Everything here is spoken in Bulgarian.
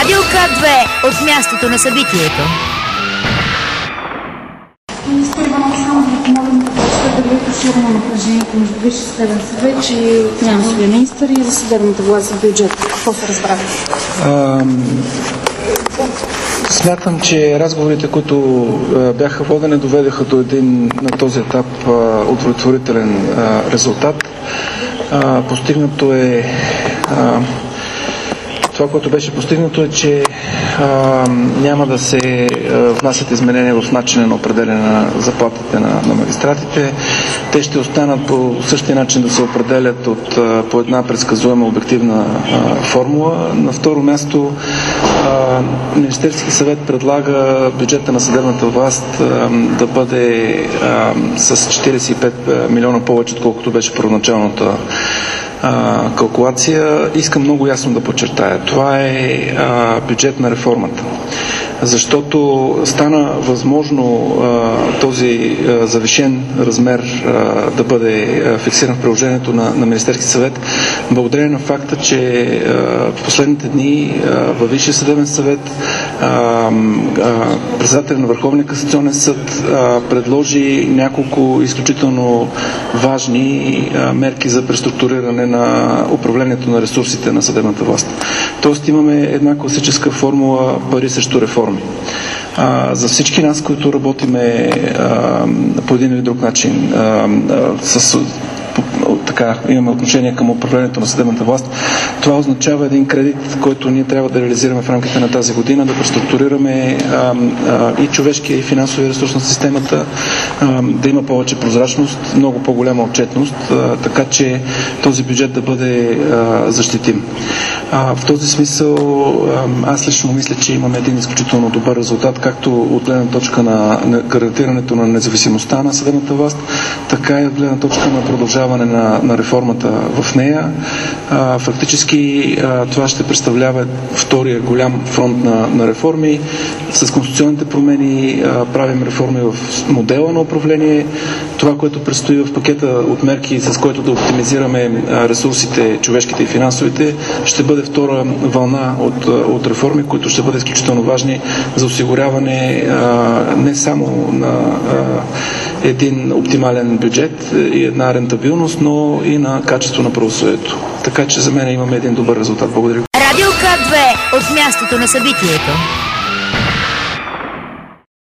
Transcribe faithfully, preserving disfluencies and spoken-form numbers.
Радио К две от мястото на събитието. Министър Иванов, само да помогнем да почва да бъде туширано напрежението между Висшия съдебен съвет и финансовия министър и за съдебната власт за бюджет. Какво се разбрахте? Смятам, че разговорите, които бяха водени, доведеха до един на този етап удовлетворителен резултат. Постигнато е Това, което беше постигнато е, че а, няма да се а, внасят изменения в начина на определяне на заплатите на, на магистратите. Те ще останат по същия начин да се определят от, а, по една предсказуема обективна а, формула. На второ място а, Министерски съвет предлага бюджета на съдебната власт а, да бъде а, с четиридесет и пет милиона повече, отколкото беше първоначалната Uh, калкулация. Искам много ясно да подчертая. Това е uh, бюджет на реформата. Защото стана възможно uh, този uh, завишен размер uh, да бъде uh, фиксиран в приложението на, на Министерски съвет, благодарение на факта, че uh, в последните дни uh, във Висшия съдебен съвет uh, uh, председател на Върховния касационен съд uh, предложи няколко изключително важни uh, мерки за преструктуриране на управлението на ресурсите на съдебната власт. Тоест имаме една класическа формула пари срещу реформи. А, за всички нас, които работиме а, по един или друг начин, а, а, с, по, така, имаме отношение към управлението на съдебната власт, това означава един кредит, който ние трябва да реализираме в рамките на тази година, да преструктурираме а, а, и човешкия, и финансовия ресурс на системата, а, да има повече прозрачност, много по-голяма отчетност, а, така че този бюджет да бъде а, защитим. А, в този смисъл а, аз лично мисля, че имаме един изключително добър резултат, както от гледна точка на, на гарантирането на независимостта на съдебната власт, така и от гледна точка на продължаване на, на реформата в нея. А, фактически а, това ще представлява втория голям фронт на, на реформи. С конституционните промени а, правим реформи в модела на управление. Това, което предстои в пакета от мерки, с който да оптимизираме а, ресурсите, човешките и финансовите, ще бъде втора вълна от, от реформи, които ще бъдат изключително важни за осигуряване а, не само на а, един оптимален бюджет и една рентабилност, но и на качество на правосъдието. Така че за мен имаме един добър резултат. Благодаря. Радио К две от мястото на събитието.